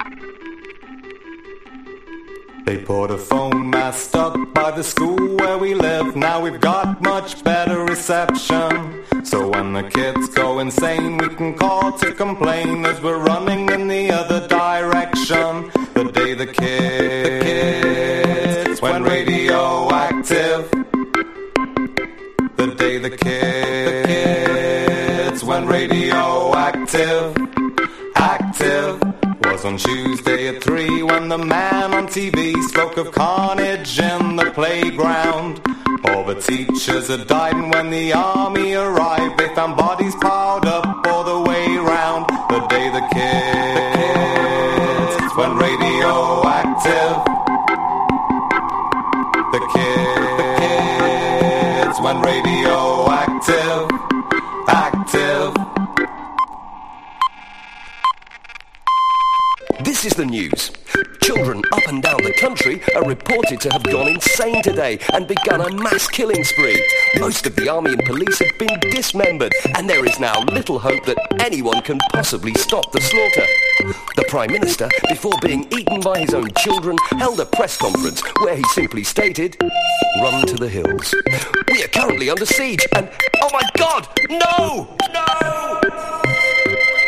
They put a phone mast up by the school where we live. Now we've got much better reception. So when the kids go insane, we can call to complain as we're running in the other direction. The day the kids went radioactive. The day the kids went radioactive. Active was on Tuesday at 3 when the man on TV spoke of carnage in the playground. All the teachers had died, and when the army arrived they found bodies piled up all the way round. The day the kids went radioactive. The kids went radioactive. Active. This is the news. Children up and down the country are reported to have gone insane today and begun a mass killing spree. Most of the army and police have been dismembered, and there is now little hope that anyone can possibly stop the slaughter. The Prime Minister, before being eaten by his own children, held a press conference where he simply stated, "Run to the hills. We are currently under siege and, oh my God, no! No!"